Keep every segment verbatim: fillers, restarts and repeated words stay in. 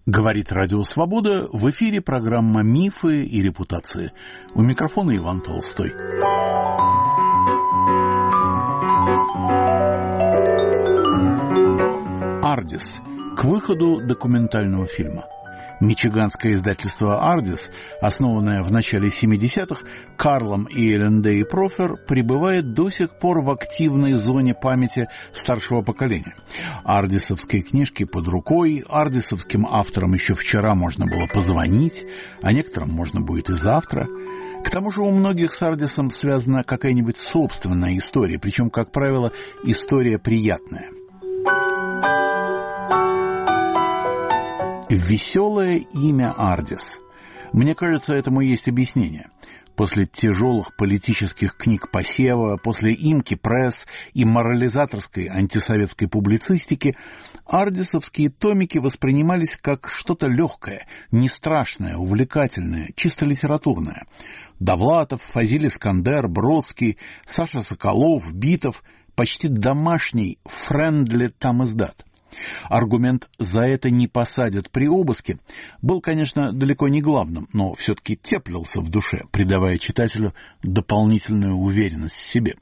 Говорит Радио Свобода, в эфире программа «Мифы и репутации». У микрофона Иван Толстой. «Ардис» к выходу документального фильма. Мичиганское издательство «Ардис», основанное в начале семидесятых Карлом и Эллендей Профер, пребывает до сих пор в активной зоне памяти старшего поколения. Ардисовские книжки под рукой, ардисовским авторам еще вчера можно было позвонить, а некоторым можно будет и завтра. К тому же у многих с Ардисом связана какая-нибудь собственная история, причем, как правило, история приятная. Веселое имя Ардис. Мне кажется, этому есть объяснение. После тяжелых политических книг Посева, после имки пресс и морализаторской антисоветской публицистики, ардисовские томики воспринимались как что-то легкое, не страшное, увлекательное, чисто литературное. Довлатов, Фазиль Искандер, Бродский, Саша Соколов, Битов, почти домашний френдли тамиздат. Аргумент «за это не посадят при обыске» был, конечно, далеко не главным, но все-таки теплился в душе, придавая читателю дополнительную уверенность в себе.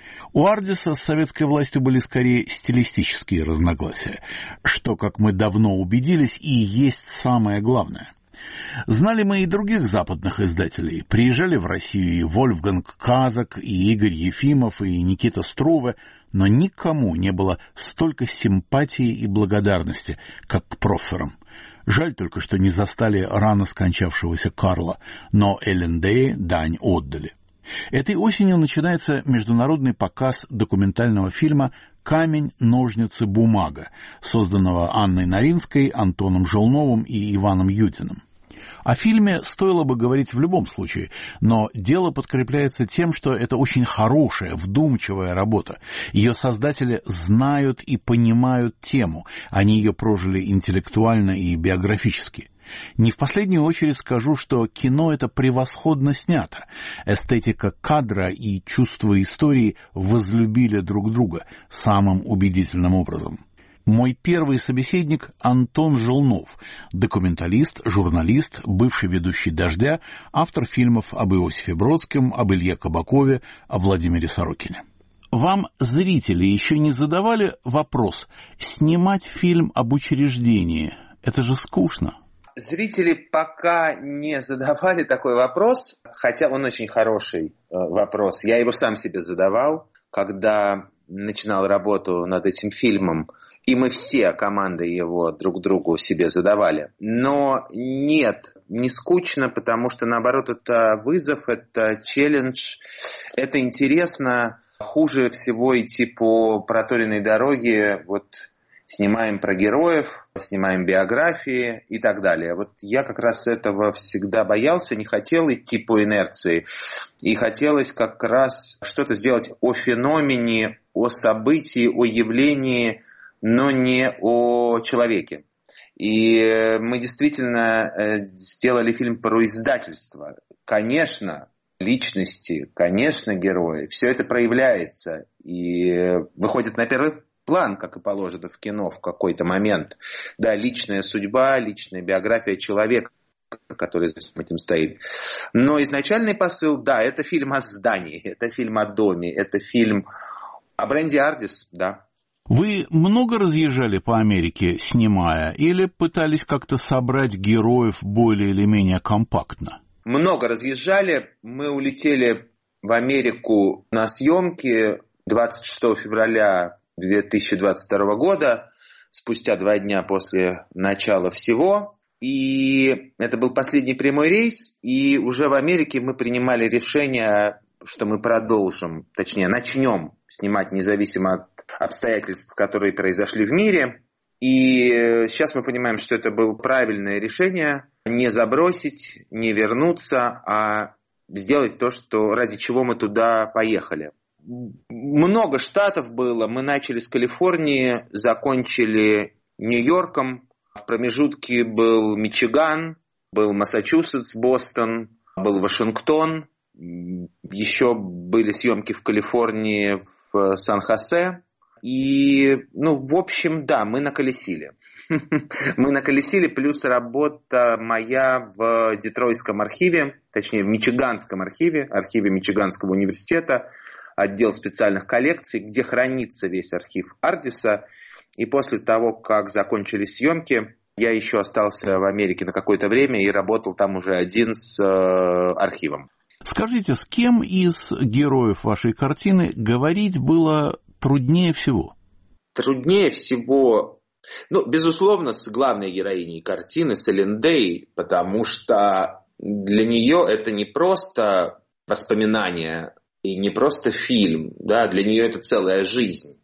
У Ардиса с советской властью были скорее стилистические разногласия, что, как мы давно убедились, и есть самое главное. Знали мы и других западных издателей. Приезжали в Россию и Вольфганг Казак, и Игорь Ефимов, и Никита Струве, но никому не было столько симпатии и благодарности, как к Проферам. Жаль только, что не застали рано скончавшегося Карла, но Эллендей дань отдали. Этой осенью начинается международный показ документального фильма «Камень, ножницы, бумага», созданного Анной Наринской, Антоном Желновым и Иваном Юдиным. О фильме стоило бы говорить в любом случае, но дело подкрепляется тем, что это очень хорошая, вдумчивая работа. Ее создатели знают и понимают тему, они ее прожили интеллектуально и биографически. Не в последнюю очередь скажу, что кино это превосходно снято. Эстетика кадра и чувство истории возлюбили друг друга самым убедительным образом. Мой первый собеседник — Антон Желнов, документалист, журналист, бывший ведущий «Дождя», автор фильмов об Иосифе Бродском, об Илье Кабакове, о Владимире Сорокине. Вам, зрители, еще не задавали вопрос: снимать фильм об учреждении — это же скучно? Зрители пока не задавали такой вопрос, хотя он очень хороший вопрос. Я его сам себе задавал, когда начинал работу над этим фильмом. И мы все, команды его, друг другу себе задавали. Но нет, не скучно, потому что, наоборот, это вызов, это челлендж, это интересно. Хуже всего идти по проторенной дороге, вот снимаем про героев, снимаем биографии и так далее. Вот я как раз этого всегда боялся, не хотел идти по инерции. И хотелось как раз что-то сделать о феномене, о событии, о явлении, но не о человеке. И мы действительно сделали фильм про издательство. Конечно, личности, конечно, герои. Все это проявляется и выходит на первый план, как и положено в кино в какой-то момент. Да, личная судьба, личная биография человека, который за этим стоит. Но изначальный посыл, да, это фильм о здании, это фильм о доме, это фильм о бренде Ардис, да. Вы много разъезжали по Америке, снимая, или пытались как-то собрать героев более или менее компактно? Много разъезжали. Мы улетели в Америку на съемки двадцать шестого февраля две тысячи двадцать второго года, спустя два дня после начала всего. И это был последний прямой рейс, и уже в Америке мы принимали решение, что мы продолжим, точнее, начнем снимать независимо от обстоятельств, которые произошли в мире. И сейчас мы понимаем, что это было правильное решение — не забросить, не вернуться, а сделать то, что, ради чего мы туда поехали. Много штатов было. Мы начали с Калифорнии, закончили Нью-Йорком. В промежутке был Мичиган, был Массачусетс, Бостон, был Вашингтон. Еще были съемки в Калифорнии, в Сан-Хосе. И, ну, в общем, да, мы наколесили. Мы наколесили, плюс работа моя в Детройтском архиве, точнее, в Мичиганском архиве, архиве Мичиганского университета, отдел специальных коллекций, где хранится весь архив Ардиса. И после того, как закончились съемки, я еще остался в Америке на какое-то время и работал там уже один с э, архивом. Скажите, с кем из героев вашей картины говорить было труднее всего? Труднее всего... Ну, безусловно, с главной героиней картины, с Эллен Дэй, потому что для нее это не просто воспоминания и не просто фильм, да, для нее это целая жизнь.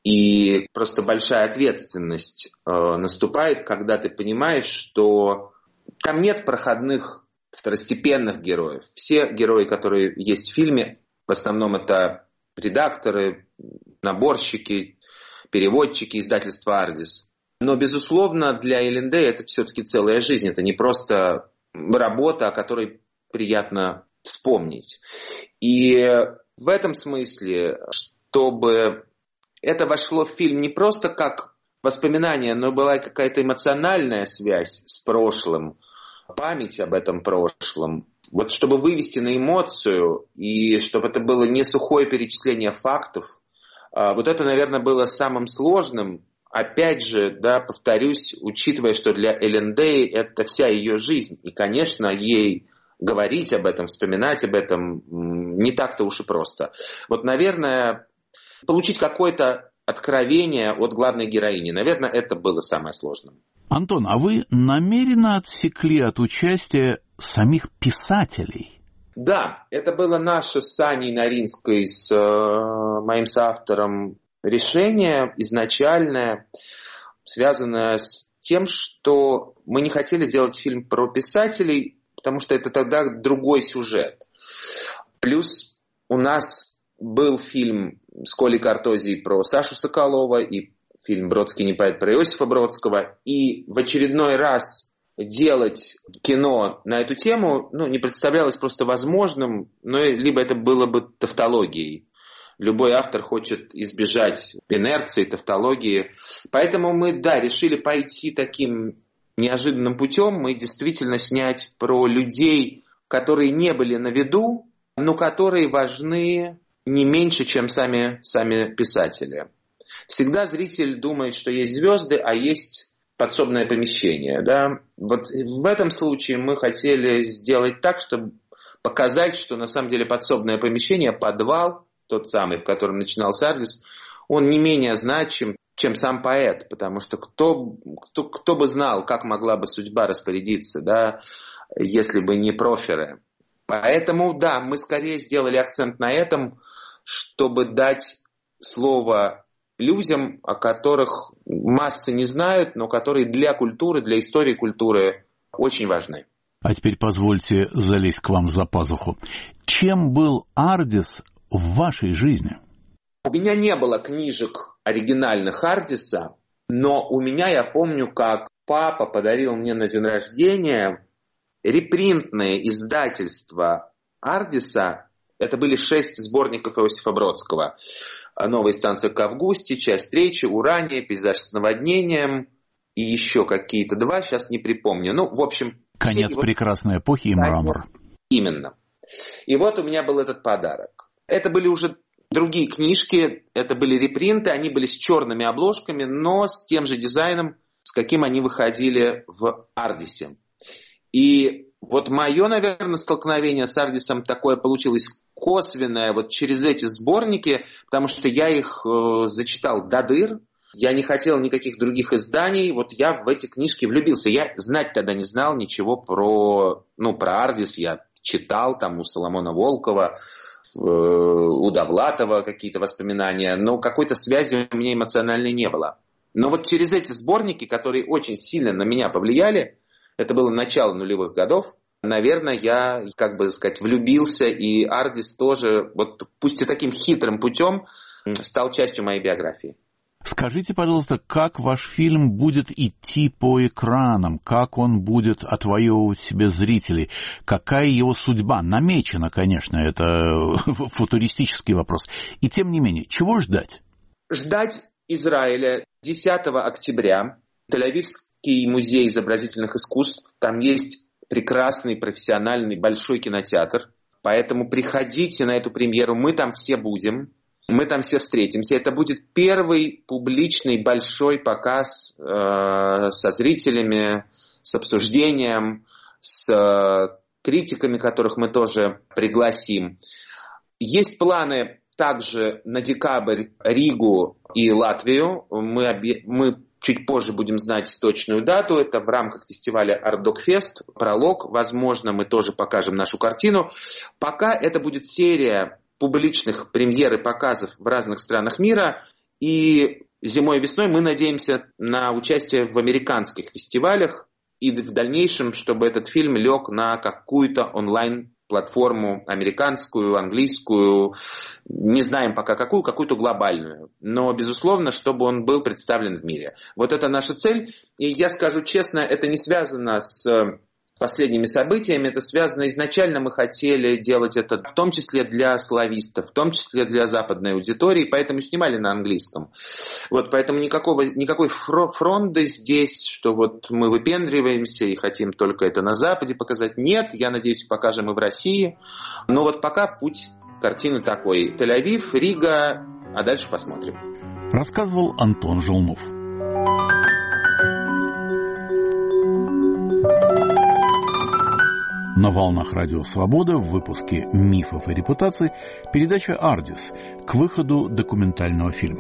И просто большая ответственность э, наступает, когда ты понимаешь, что там нет проходных второстепенных героев. Все герои, которые есть в фильме, в основном это редакторы, наборщики, переводчики издательства «Ардис». Но, безусловно, для Эллен Дэй это все-таки целая жизнь. Это не просто работа, о которой приятно вспомнить. И в этом смысле, чтобы это вошло в фильм не просто как воспоминание, но была какая-то эмоциональная связь с прошлым, память об этом прошлом. Вот чтобы вывести на эмоцию, и чтобы это было не сухое перечисление фактов, вот это, наверное, было самым сложным. Опять же, да, повторюсь, учитывая, что для Эллен Дэй это вся ее жизнь. И, конечно, ей говорить об этом, вспоминать об этом не так-то уж и просто. Вот, наверное, получить какое-то откровение от главной героини, наверное, это было самое сложное. Антон, а вы намеренно отсекли от участия самих писателей? Да, это было наше с Аней Наринской, с э, моим соавтором, решение изначальное, связанное с тем, что мы не хотели делать фильм про писателей, потому что это тогда другой сюжет. Плюс у нас был фильм с Колей Картозией про Сашу Соколова и фильм «Бродский не поэт» про Иосифа Бродского. И в очередной раз делать кино на эту тему ну, не представлялось просто возможным, но либо это было бы тавтологией. Любой автор хочет избежать инерции, тавтологии. Поэтому мы, да, решили пойти таким неожиданным путем. Мы действительно снять про людей, которые не были на виду, но которые важны не меньше, чем сами, сами писатели. Всегда зритель думает, что есть звезды, а есть подсобное помещение. Да? Вот в этом случае мы хотели сделать так, чтобы показать, что на самом деле подсобное помещение, подвал, тот самый, в котором начинался Ардис, он не менее значим, чем сам поэт, потому что кто, кто, кто бы знал, как могла бы судьба распорядиться, да, если бы не проферы. Поэтому, да, мы скорее сделали акцент на этом, чтобы дать слово людям, о которых массы не знают, но которые для культуры, для истории культуры очень важны. А теперь позвольте залезть к вам за пазуху. Чем был Ардис в вашей жизни? У меня не было книжек оригинальных Ардиса, но у меня, я помню, как папа подарил мне на день рождения репринтное издательство Ардиса. Это были шесть сборников Иосифа Бродского. «Новая станция к Августе», «Часть речи», «Урания», «Пейзаж с наводнением» и еще какие-то два, сейчас не припомню. Ну, в общем... «Конец все... прекрасной эпохи» и «Мрамор». Именно. И вот у меня был этот подарок. Это были уже другие книжки, это были репринты, они были с черными обложками, но с тем же дизайном, с каким они выходили в Ардисе. И вот мое, наверное, столкновение с Ардисом такое получилось косвенное вот через эти сборники, потому что я их э, зачитал до дыр, я не хотел никаких других изданий, вот я в эти книжки влюбился. Я знать тогда не знал ничего про, ну, про Ардис, я читал там у Соломона Волкова, у Довлатова какие-то воспоминания, но какой-то связи у меня эмоциональной не было. Но вот через эти сборники, которые очень сильно на меня повлияли, это было начало нулевых годов, наверное, я, как бы сказать, влюбился, и Ардис тоже, вот пусть и таким хитрым путем, стал частью моей биографии. Скажите, пожалуйста, как ваш фильм будет идти по экранам, как он будет отвоевывать себе зрителей, какая его судьба? Намечена, конечно, это футуристический вопрос. И тем не менее, чего ждать? ждать Израиля десятого октября. Тель-Авивский музей изобразительных искусств. Там есть прекрасный, профессиональный, большой кинотеатр. Поэтому приходите на эту премьеру. Мы там все будем. Мы там все встретимся. Это будет первый публичный большой показ э, со зрителями, с обсуждением, с э, критиками, которых мы тоже пригласим. Есть планы также на декабрь Ригу и Латвию. Мы, обе... мы чуть позже будем знать точную дату. Это в рамках фестиваля Art-Dog-Fest, пролог. Возможно, мы тоже покажем нашу картину. Пока это будет серия публичных премьер и показов в разных странах мира. И зимой и весной мы надеемся на участие в американских фестивалях. И в дальнейшем, чтобы этот фильм лег на какую-то онлайн-платформу американскую, английскую, не знаем пока какую, какую-то глобальную. Но, безусловно, чтобы он был представлен в мире. Вот это наша цель. И я скажу честно, это не связано с последними событиями. Это связано изначально, мы хотели делать это в том числе для славистов, в том числе для западной аудитории, поэтому снимали на английском. Вот, поэтому никакого, никакой фронды здесь, что вот мы выпендриваемся и хотим только это на Западе показать. Нет, я надеюсь, покажем и в России. Но вот пока путь картины такой. Тель-Авив, Рига, а дальше посмотрим. Рассказывал Антон Желнов. На волнах Радио Свобода в выпуске «Мифов и репутаций» передача «Ардис» к выходу документального фильма.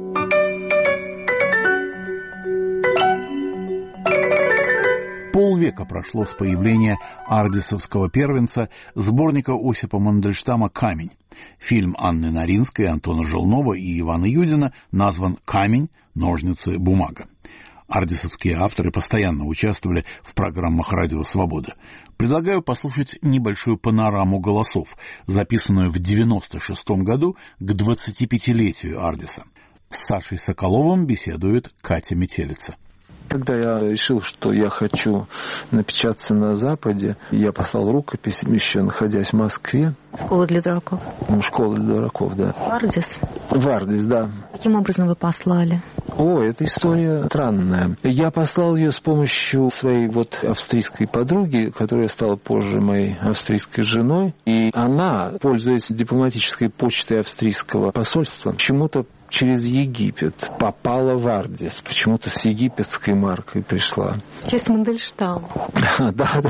Полвека прошло с появления ардисовского первенца, сборника Осипа Мандельштама «Камень». Фильм Анны Наринской, Антона Желнова и Ивана Юдина назван «Камень, ножницы, бумага». Ардисовские авторы постоянно участвовали в программах «Радио Свобода». Предлагаю послушать небольшую панораму голосов, записанную в девяносто шестом году к двадцатипятилетию Ардиса. С Сашей Соколовым беседует Катя Метелица. Когда я решил, что я хочу напечататься на Западе, я послал рукопись, еще находясь в Москве. Школа для дураков. Ну, школа для дураков, да. В Ардис? В Ардис, да. Каким образом вы послали? О, эта история странная. Я послал ее с помощью своей вот австрийской подруги, которая стала позже моей австрийской женой. И она, пользуясь дипломатической почтой австрийского посольства, почему-то через Египет попала в Ардис. Почему-то с египетской маркой пришла. Через Мандельштам. Да, да,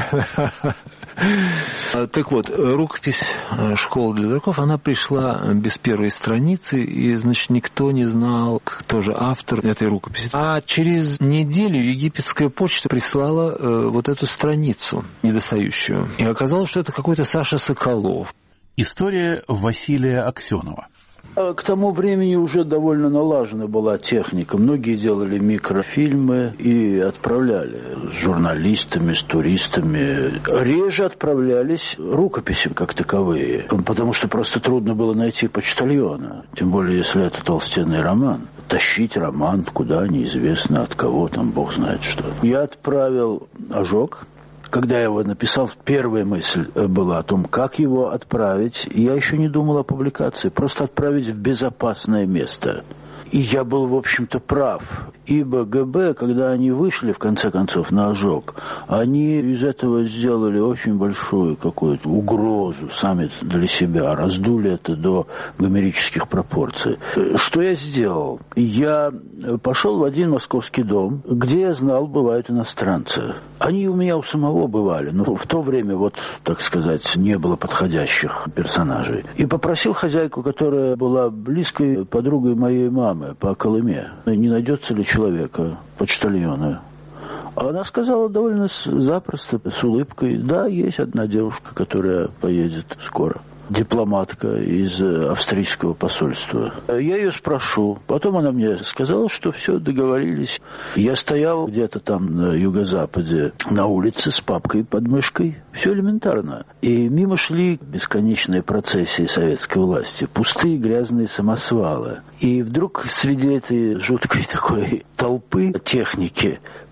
да. Так вот, рукопись «Школа для дураков», она пришла без первой страницы, и, значит, никто не знал, кто же автор этой рукописи. А через неделю египетская почта прислала э, вот эту страницу недостающую. И оказалось, что это какой-то Саша Соколов. История Василия Аксенова. К тому времени уже довольно налажена была техника. Многие делали микрофильмы и отправляли с журналистами, с туристами. Реже отправлялись рукописи как таковые, потому что просто трудно было найти почтальона. Тем более, если это толстенный роман. Тащить роман куда, неизвестно от кого, там бог знает что. Я отправил «Ожог». Когда я его написал, первая мысль была о том, как его отправить. Я еще не думал о публикации. Просто отправить в безопасное место. И я был, в общем-то, прав. Ибо ГБ, когда они вышли, в конце концов, на «Ожог», они из этого сделали очень большую какую-то угрозу сами для себя. Раздули это до гомерических пропорций. Что я сделал? Я пошел в один московский дом, где я знал, бывают иностранцы. Они у меня у самого бывали, но в то время, вот, так сказать, не было подходящих персонажей. И попросил хозяйку, которая была близкой подругой моей мамы, по Колыме, не найдется ли человека, почтальона. Она сказала довольно запросто, с улыбкой: да, есть одна девушка, которая поедет скоро. Дипломатка из австрийского посольства. Я ее спрошу. Потом она мне сказала, что все, договорились. Я стоял где-то там на юго-западе на улице с папкой под мышкой. Все элементарно. И мимо шли бесконечные процессии советской власти. Пустые грязные самосвалы. И вдруг среди этой жуткой такой толпы техники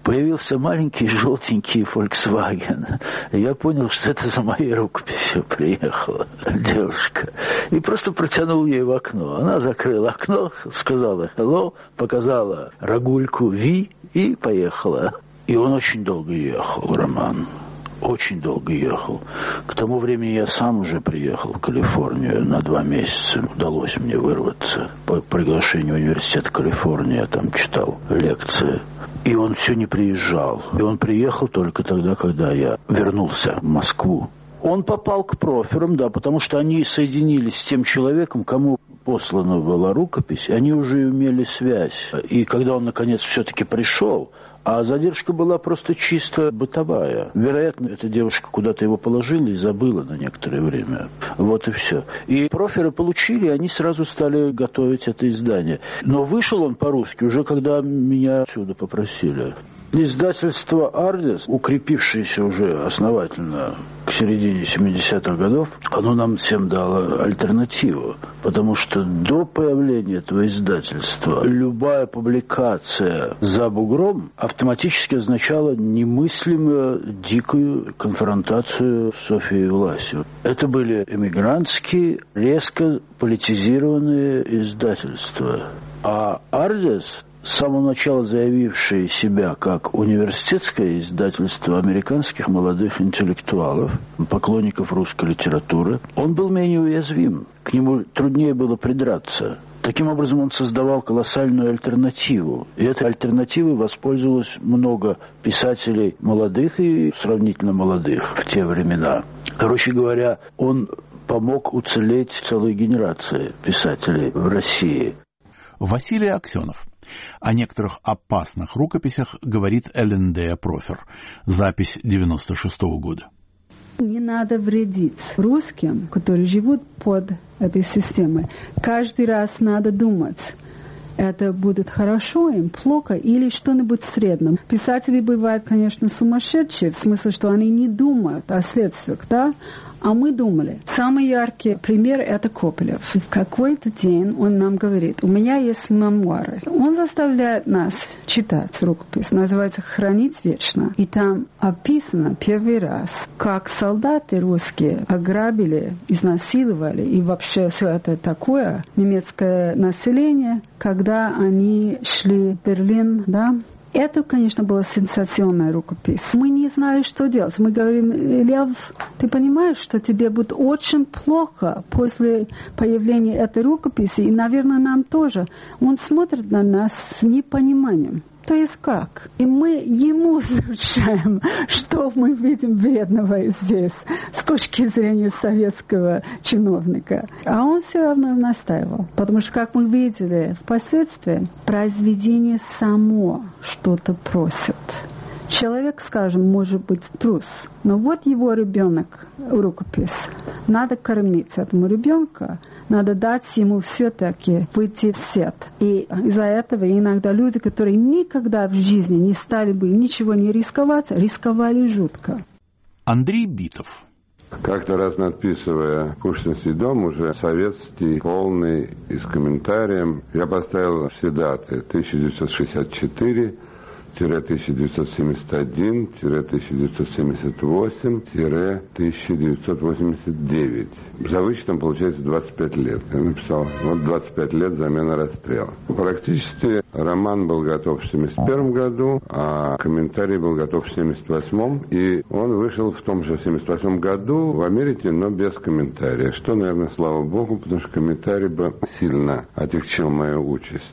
появился маленький желтенький Volkswagen. И я понял, что это за моей рукописью приехала девушка. И просто протянул ей в окно. Она закрыла окно, сказала «hello», показала рогульку «ви» и поехала. И он очень долго ехал, Роман. Очень долго ехал. К тому времени я сам уже приехал в Калифорнию на два месяца. Удалось мне вырваться. По приглашению университета Калифорнии я там читал лекции. И он все не приезжал. И он приехал только тогда, когда я вернулся в Москву. Он попал к проферам, да, потому что они соединились с тем человеком, кому послана была рукопись, и они уже имели связь. И когда он, наконец, все-таки пришел, а задержка была просто чисто бытовая. Вероятно, эта девушка куда-то его положила и забыла на некоторое время. Вот и все. И проферы получили, и они сразу стали готовить это издание. Но вышел он по-русски уже, когда меня отсюда попросили. Издательство «Ардис», укрепившееся уже основательно к середине семидесятых годов, оно нам всем дало альтернативу. Потому что до появления этого издательства любая публикация за бугром автоматически означала немыслимую дикую конфронтацию с Софией Власью. Это были эмигрантские, резко политизированные издательства. А «Ардис», с самого начала заявивший себя как университетское издательство американских молодых интеллектуалов, поклонников русской литературы, он был менее уязвим. К нему труднее было придраться. Таким образом, он создавал колоссальную альтернативу. И этой альтернативой воспользовалось много писателей молодых и сравнительно молодых в те времена. Короче говоря, он помог уцелеть целой генерации писателей в России. Василий Аксенов. О некоторых опасных рукописях говорит Эллен Дея Профер. Запись девяносто шестого года. Не надо вредить русским, которые живут под этой системой. Каждый раз надо думать, это будет хорошо им, плохо или что-нибудь среднем. Писатели бывают, конечно, сумасшедшие, в смысле, что они не думают о следствиях, да? А мы думали. Самый яркий пример – это Копелев. В какой-то день он нам говорит, у меня есть мемуары. Он заставляет нас читать рукопись, называется «Хранить вечно». И там описано первый раз, как солдаты русские ограбили, изнасиловали и вообще все это такое немецкое население, когда они шли в Берлин, да? Это, конечно, была сенсационная рукопись. Мы не знали, что делать. Мы говорим, Лев, ты понимаешь, что тебе будет очень плохо после появления этой рукописи, и, наверное, нам тоже. Он смотрит на нас с непониманием. То есть как? И мы ему сообщаем, что мы видим вредного здесь с точки зрения советского чиновника. А он все равно настаивал. Потому что, как мы видели впоследствии, произведение само что-то просит. Человек, скажем, может быть трус, но вот его ребенок, рукопись. Надо кормить этому ребенка, надо дать ему все-таки выйти в свет. И из-за этого иногда люди, которые никогда в жизни не стали бы ничего не рисковать, рисковали жутко. Андрей Битов. Как-то раз надписывая «Пушкинский дом», уже советский, полный, и с комментарием, я поставил все даты. тысяча девятьсот шестьдесят четыре, тысяча девятьсот семьдесят один, тысяча девятьсот семьдесят восемь, тысяча девятьсот восемьдесят девять. За вычетом получается двадцать пять лет. Я написал, вот двадцать пять лет замена расстрела. Практически роман был готов в семьдесят первом году, а комментарий был готов в семьдесят восьмом. И он вышел в том же семьдесят восьмом году в Америке, но без комментария. Что, наверное, слава богу, потому что комментарий бы сильно отягчил мою участь.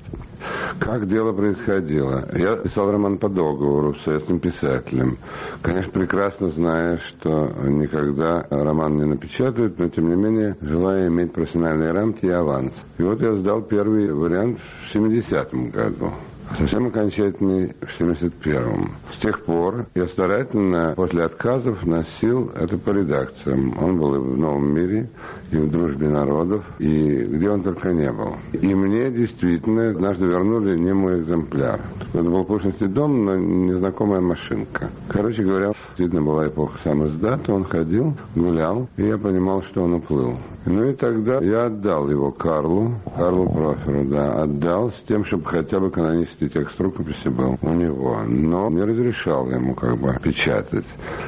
Как дело происходило? Я писал роман по договору с этим писателем. Конечно, прекрасно зная, что никогда роман не напечатают, но, тем не менее, желая иметь профессиональные рамки и аванс. И вот я сдал первый вариант в семидесятом году. Совсем окончательный в семьдесят первом. С тех пор я старательно после отказов носил это по редакциям. Он был и в «Новом мире», и в «Дружбе народов», и где он только не был. И мне действительно однажды вернули не мой экземпляр. Это был Пушкинский дом, но незнакомая машинка. Короче говоря, действительно была эпоха самоиздата. Он ходил, гулял, и я понимал, что он уплыл. Ну и тогда я отдал его Карлу, Карлу Проферу, да, отдал с тем, чтобы хотя бы канонически и текст рукописи был у него, но не разрешал ему как бы печатать.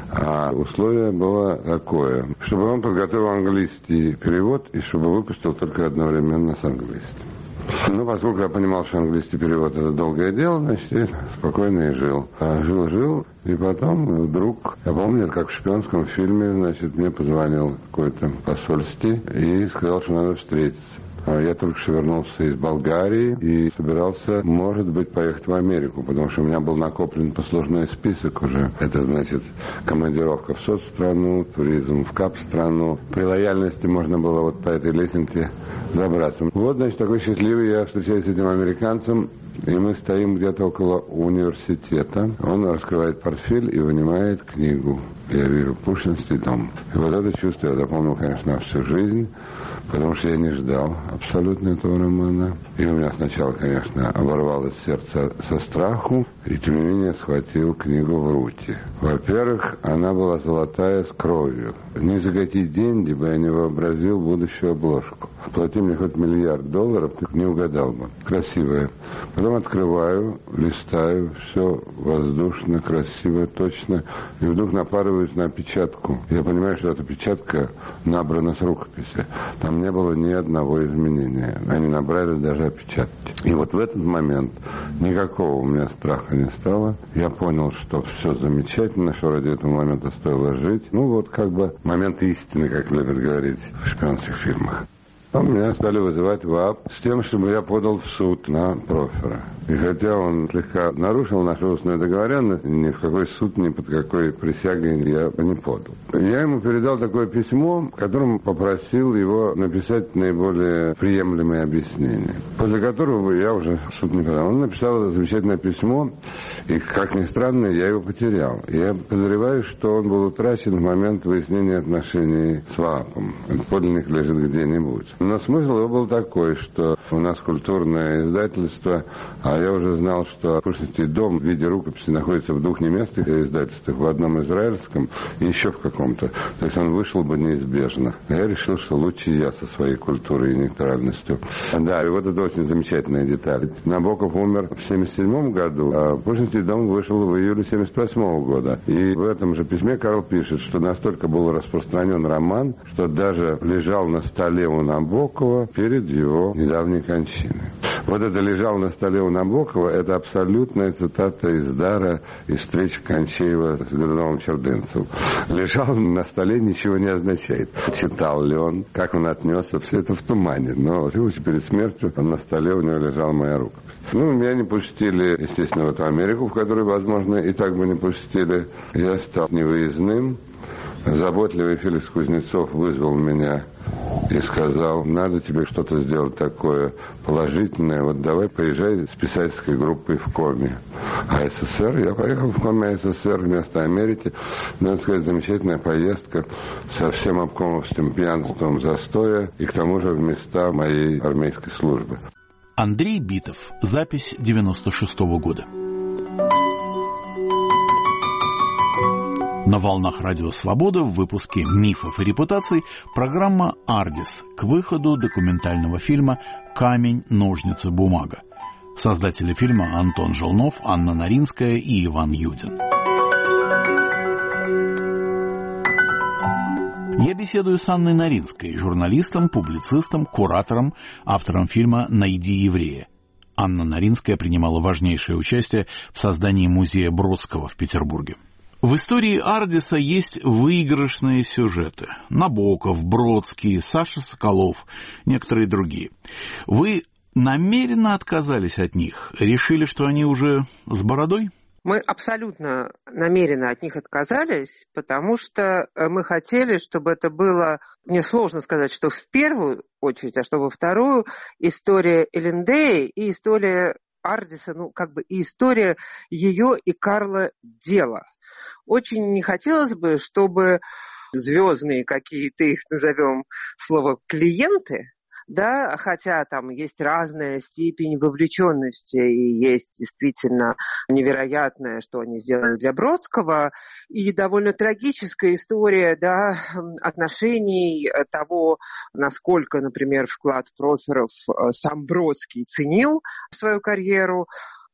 А условие было такое, чтобы он подготовил английский перевод и чтобы выпустил только одновременно с английским. Ну, поскольку я понимал, что английский перевод — это долгое дело, значит, я спокойно и жил. А жил-жил, и потом вдруг, я помню, как в шпионском фильме, значит, мне позвонил какой-то посольский и сказал, что надо встретиться. Я только что вернулся из Болгарии и собирался, может быть, поехать в Америку, потому что у меня был накоплен послужной список уже. Это, значит, командировка в соцстрanu, туризм в кап-страну. При лояльности можно было вот по этой лесенке забраться. Вот, значит, такой счастливый я встречаюсь с этим американцем, и мы стоим где-то около университета. Он раскрывает портфель и вынимает книгу. Я вижу «Пушкинский дом». И вот это чувство я запомнил, конечно, на всю жизнь, потому что я не ждал абсолютно этого романа. И у меня сначала, конечно, оборвалось сердце со страху, и тем не менее схватил книгу в руки. Во-первых, она была золотая с кровью. Ни за какие деньги бы я не вообразил будущую обложку. Плати мне хоть миллиард долларов, ты не угадал бы. Красивая. Потом открываю, листаю, все воздушно, красиво, точно. И вдруг напарываюсь на опечатку. Я понимаю, что эта опечатка набрана с рукописи. Там не было ни одного изменения. Они набрали даже опечатки. И вот в этот момент никакого у меня страха не стало. Я понял, что все замечательно, что ради этого момента стоило жить. Ну вот как бы момент истины, как любят говорить в шпионских фильмах. Потом меня стали вызывать в ААП с тем, чтобы я подал в суд на Профера. И хотя он слегка нарушил нашу устную договоренность, ни в какой суд, ни под какой присягой я не подал. Я ему передал такое письмо, в котором попросил его написать наиболее приемлемые объяснения, после которого я уже в суд не подал. Он написал это замечательное письмо, и, как ни странно, я его потерял. Я подозреваю, что он был утрачен в момент выяснения отношений с ААПом. Подлинник лежит где-нибудь. Но смысл его был такой, что у нас культурное издательство, а я уже знал, что «Пушкинский дом» в виде рукописи находится в двух немецких издательствах, в одном израильском и еще в каком-то. То есть он вышел бы неизбежно. Я решил, что лучше я со своей культурой и нейтральностью. Да, и вот это очень замечательная деталь. Набоков умер в семьдесят седьмом году, а «Пушкинский дом» вышел в июле семьдесят восьмого года. И в этом же письме Карл пишет, что настолько был распространен роман, что даже лежал на столе у Набокова перед его недавней кончиной. Вот это «лежал на столе у Набокова» — это абсолютная цитата из «Дара» из встречи Кончеева с Годуновым Чердынцевым. «Лежал на столе» ничего не означает. Читал ли он, как он отнесся, все это в тумане. Но перед смертью на столе у него лежала моя рукопись. Ну, меня не пустили, естественно, в эту Америку, в которую, возможно, и так бы не пустили. Я стал невыездным. Заботливый Феликс Кузнецов вызвал меня и сказал: надо тебе что-то сделать такое положительное, вот давай поезжай с писательской группой в Коми. А СССР, я поехал в Коми СССР вместо Америки. Надо сказать, замечательная поездка со всем обкомовским пьянством застоя и к тому же в места моей армейской службы. Андрей Битов. Запись девяносто шестого года. На волнах Радио Свобода в выпуске «Мифов и репутаций» программа «Ардис» к выходу документального фильма «Камень, ножницы, бумага». Создатели фильма Антон Желнов, Анна Наринская и Иван Юдин. Я беседую с Анной Наринской, журналистом, публицистом, куратором, автором фильма «Найди еврея». Анна Наринская принимала важнейшее участие в создании музея Бродского в Петербурге. В истории Ардиса есть выигрышные сюжеты. Набоков, Бродский, Саша Соколов, некоторые другие. Вы намеренно отказались от них? Решили, что они уже с бородой? Мы абсолютно намеренно от них отказались, потому что мы хотели, чтобы это было, мне сложно сказать, что в первую очередь, а что во вторую, история Элендеи и история Ардиса, ну, как бы и история ее и Карла дела. Очень не хотелось бы, чтобы звездные какие-то, их назовем слово, клиенты, да, хотя там есть разная степень вовлеченности и есть действительно невероятное, что они сделали для Бродского, и довольно трагическая история, да, отношений того, насколько, например, вклад Проферов сам Бродский ценил в свою карьеру.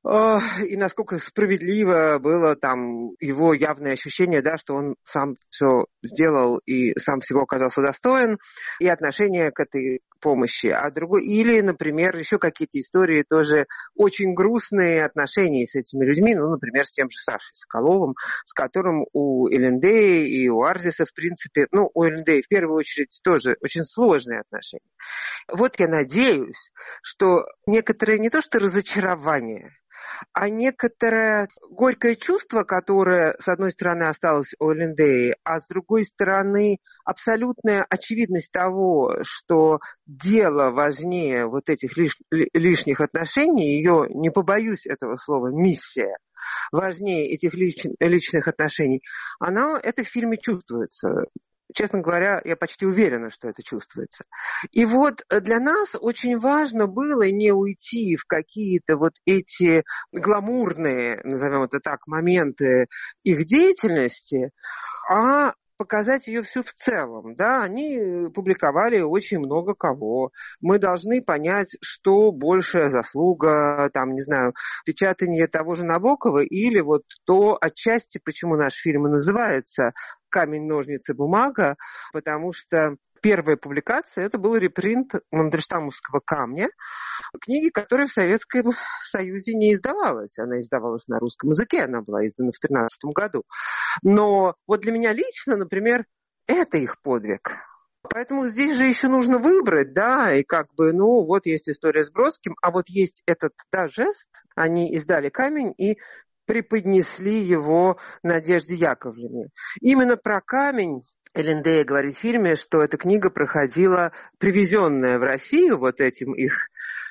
и насколько справедливо было там его явное ощущение, да, что он сам все сделал и сам всего оказался достоин, и отношение к этой помощи. А другой, или, например, еще какие-то истории тоже очень грустные отношения с этими людьми, ну, например, с тем же Сашей Соколовым, с которым у Элендея и у Ардиса, в принципе, ну, у Элендея в первую очередь тоже очень сложные отношения. Вот я надеюсь, что некоторые не то что разочарование, а некоторое горькое чувство, которое, с одной стороны, осталось у Элендеи, а с другой стороны, абсолютная очевидность того, что дело важнее вот этих лиш... лишних отношений, ее, не побоюсь этого слова, миссия, важнее этих лич... личных отношений, она, это в фильме чувствуется. Честно говоря, я почти уверена, что это чувствуется. И вот для нас очень важно было не уйти в какие-то вот эти гламурные, назовем это так, моменты их деятельности, а показать ее всю в целом. Да, они публиковали очень много кого. Мы должны понять, что большая заслуга, там, не знаю, печатание того же Набокова или вот то отчасти, почему наш фильм и называется «Камень, ножницы, бумага», потому что первая публикация – это был репринт Мандельштамовского «Камня», книги, которая в Советском Союзе не издавалась. Она издавалась на русском языке, она была издана в тринадцатом году. Но вот для меня лично, например, это их подвиг. Поэтому здесь же еще нужно выбрать, да, и как бы, ну, вот есть история с Бродским, а вот есть этот, да, жест, они издали «Камень» и преподнесли его Надежде Яковлевне. Именно про «Камень» Элендея говорит в фильме, что эта книга проходила, привезенная в Россию вот этим их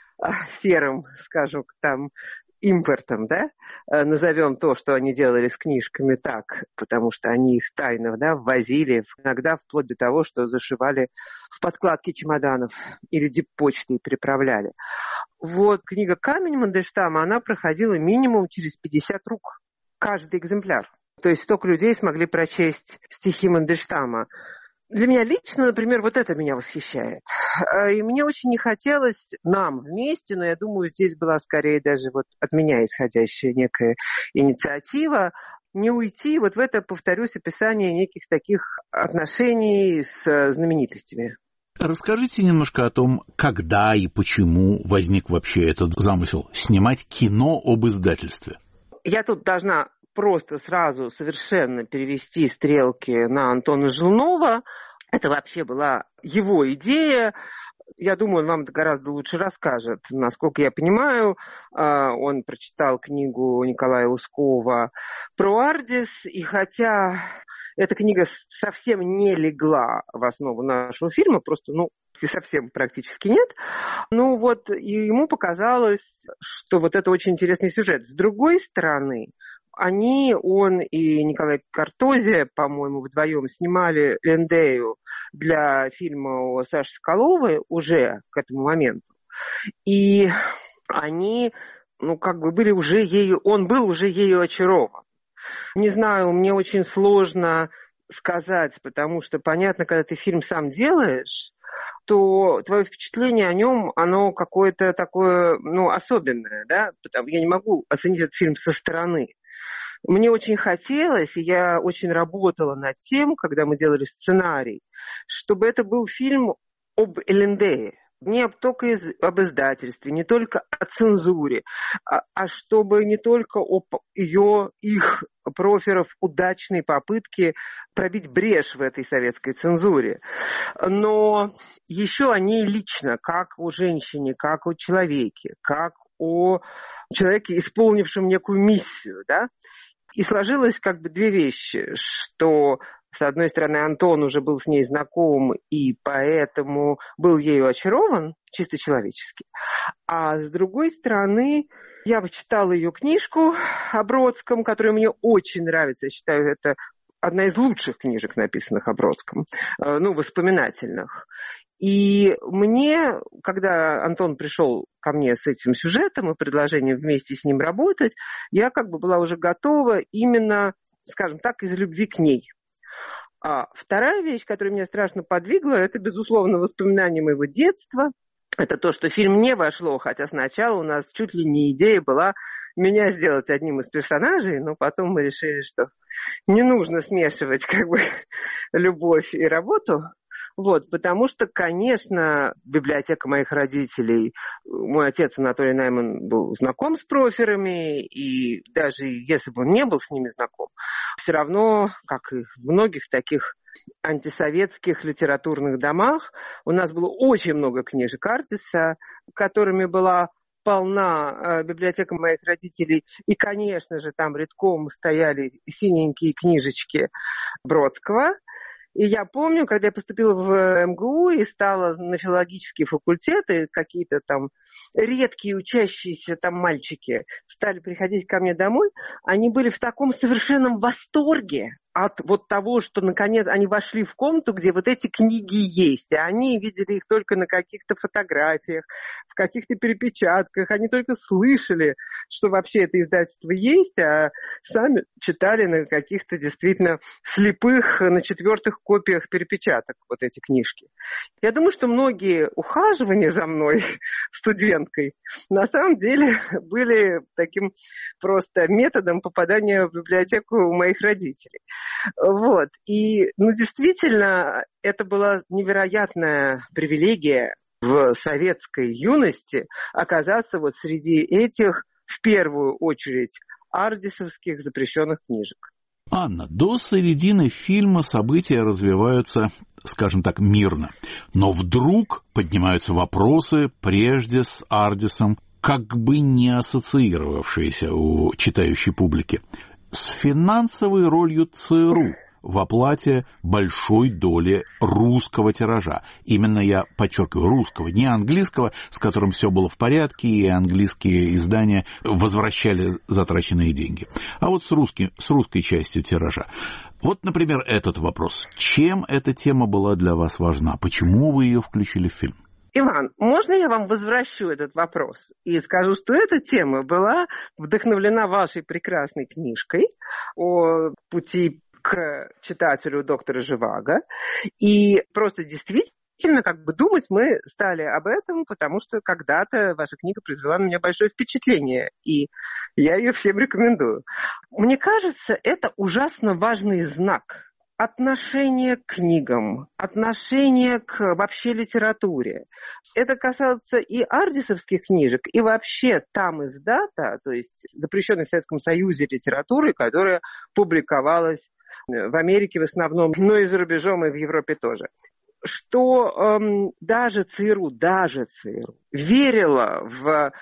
серым, скажем, там, импортом, да, назовем то, что они делали с книжками так, потому что они их тайно, да, ввозили, иногда вплоть до того, что зашивали в подкладки чемоданов или диппочтой переправляли. Вот книга «Камень» Мандельштама, она проходила минимум через пятьдесят рук, каждый экземпляр. То есть столько людей смогли прочесть стихи Мандельштама. Для меня лично, например, вот это меня восхищает. И мне очень не хотелось нам вместе, но я думаю, здесь была скорее даже вот от меня исходящая некая инициатива, не уйти вот в это, повторюсь, описание неких таких отношений с знаменитостями. Расскажите немножко о том, когда и почему возник вообще этот замысел снимать кино об издательстве. Я тут должна просто сразу совершенно перевести стрелки на Антона Желнова. Это вообще была его идея. Я думаю, он вам это гораздо лучше расскажет. Насколько я понимаю, он прочитал книгу Николая Ускова про Ардис, и хотя эта книга совсем не легла в основу нашего фильма, просто, ну, совсем практически нет, ну вот ему показалось, что вот это очень интересный сюжет. С другой стороны, они, он и Николай Картозия, по-моему, вдвоем снимали Элендею для фильма о Саше Соколовой уже к этому моменту. И они, ну, как бы были уже ею, он был уже ею очарован. Не знаю, мне очень сложно сказать, потому что, понятно, когда ты фильм сам делаешь, то твое впечатление о нем, оно какое-то такое, ну, особенное, да, я не могу оценить этот фильм со стороны. Мне очень хотелось, и я очень работала над тем, когда мы делали сценарий, чтобы это был фильм об Элендее. Не только из, об издательстве, не только о цензуре, а, а чтобы не только об ее, их проферов удачной попытке пробить брешь в этой советской цензуре. Но еще о ней лично, как о женщине, как о человеке, как о человеке, исполнившем некую миссию, да. И сложилось как бы две вещи, что, с одной стороны, Антон уже был с ней знаком и поэтому был ею очарован, чисто человечески. А с другой стороны, я почитала ее книжку о Бродском, которая мне очень нравится. Я считаю, это одна из лучших книжек, написанных о Бродском, ну, воспоминательных. И мне, когда Антон пришел ко мне с этим сюжетом и предложением вместе с ним работать, я как бы была уже готова именно, скажем так, из любви к ней. А вторая вещь, которая меня страшно подвигла, это, безусловно, воспоминания моего детства. это то, что фильм не вошло, хотя сначала у нас чуть ли не идея была меня сделать одним из персонажей, но потом мы решили, что не нужно смешивать как бы любовь и работу. Вот, потому что, конечно, библиотека моих родителей, мой отец Анатолий Найман был знаком с проферами, и даже если бы он не был с ними знаком, все равно, как и в многих таких антисоветских литературных домах, у нас было очень много книжек Ардиса, которыми была полна э, библиотека моих родителей. И, конечно же, там редком стояли синенькие книжечки Бродского. И я помню, когда я поступила в эм гэ у и стала на филологические факультеты, какие-то там редкие учащиеся там мальчики стали приходить ко мне домой, они были в таком совершенном восторге от вот того, что наконец они вошли в комнату, где вот эти книги есть, а они видели их только на каких-то фотографиях, в каких-то перепечатках, они только слышали, что вообще это издательство есть, а сами читали на каких-то действительно слепых, на четвертых копиях перепечаток вот эти книжки. Я думаю, что многие ухаживания за мной, студенткой, на самом деле были таким просто методом попадания в библиотеку у моих родителей. Вот. И, ну, действительно, это была невероятная привилегия в советской юности оказаться вот среди этих, в первую очередь, ардисовских запрещенных книжек. Анна, до середины фильма события развиваются, скажем так, мирно. Но вдруг поднимаются вопросы прежде с Ардисом, как бы не ассоциировавшиеся у читающей публики, с финансовой ролью ЦРУ в оплате большой доли русского тиража. Именно я подчеркиваю, русского, не английского, с которым все было в порядке, и английские издания возвращали затраченные деньги. А вот с, русским, с русской частью тиража. Вот, например, этот вопрос. Чем эта тема была для вас важна? Почему вы ее включили в фильм? Иван, можно я вам возвращу этот вопрос и скажу, что эта тема была вдохновлена вашей прекрасной книжкой о пути к читателю доктора Живаго. И просто действительно, как бы думать мы стали об этом, потому что когда-то ваша книга произвела на меня большое впечатление, и я ее всем рекомендую. Мне кажется, это ужасно важный знак. Отношение к книгам, отношение к вообще литературе. Это касается и ардисовских книжек, и вообще там издата, то есть запрещенной в Советском Союзе литературы, которая публиковалась в Америке в основном, но и за рубежом, и в Европе тоже. Что эм, даже ЦРУ, даже ЦРУ верила в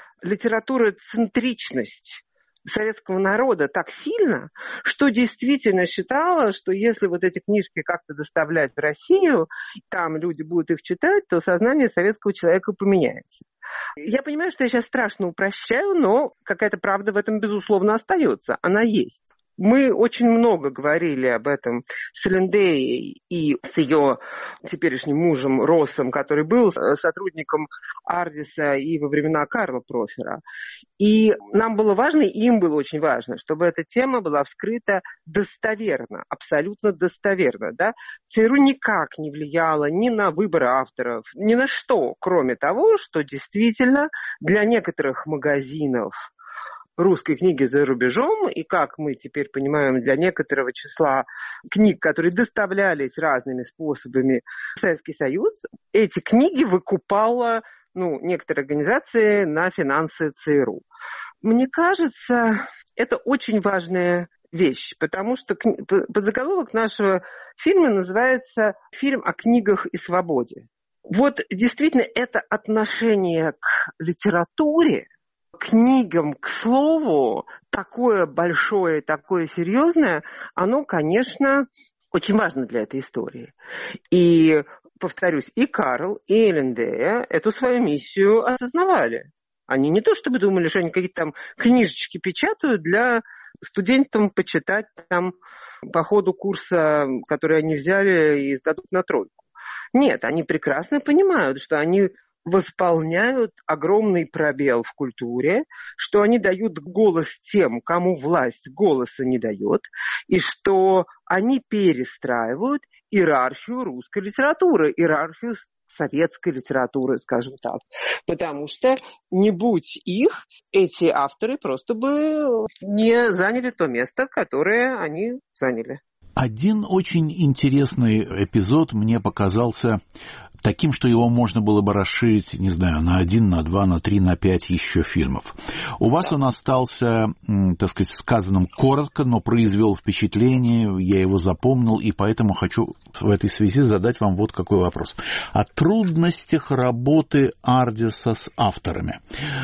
литературоцентричность советского народа так сильно, что действительно считала, что если вот эти книжки как-то доставлять в Россию, там люди будут их читать, то сознание советского человека поменяется. Я понимаю, что я сейчас страшно упрощаю, но какая-то правда в этом, безусловно, остается. Она есть. Мы очень много говорили об этом с Линдеей и с ее теперешним мужем Россом, который был сотрудником Ардиса и во времена Карла Профера. И нам было важно, и им было очень важно, чтобы эта тема была вскрыта достоверно, абсолютно достоверно. Да? ЦРУ никак не влияло ни на выбор авторов, ни на что, кроме того, что действительно для некоторых магазинов русской книги за рубежом, и, как мы теперь понимаем, для некоторого числа книг, которые доставлялись разными способами в Советский Союз, эти книги выкупала ну, некоторые организации на финансы ЦРУ. Мне кажется, это очень важная вещь, потому что подзаголовок нашего фильма называется «Фильм о книгах и свободе». Вот действительно это отношение к литературе, к книгам, к слову, такое большое, такое серьезное, оно, конечно, очень важно для этой истории. И, повторюсь, и Карл, и Линдея эту свою миссию осознавали. Они не то чтобы думали, что они какие-то там книжечки печатают для студентам почитать там по ходу курса, который они взяли и сдадут на тройку. Нет, они прекрасно понимают, что они восполняют огромный пробел в культуре, что они дают голос тем, кому власть голоса не дает, и что они перестраивают иерархию русской литературы, иерархию советской литературы, скажем так. Потому что не будь их, эти авторы просто бы не заняли то место, которое они заняли. Один очень интересный эпизод мне показался таким, что его можно было бы расширить, не знаю, на один, на два, на три, на пять еще фильмов. У вас он остался, так сказать, сказанным коротко, но произвел впечатление, я его запомнил, и поэтому хочу в этой связи задать вам вот какой вопрос. О трудностях работы Ардиса с авторами.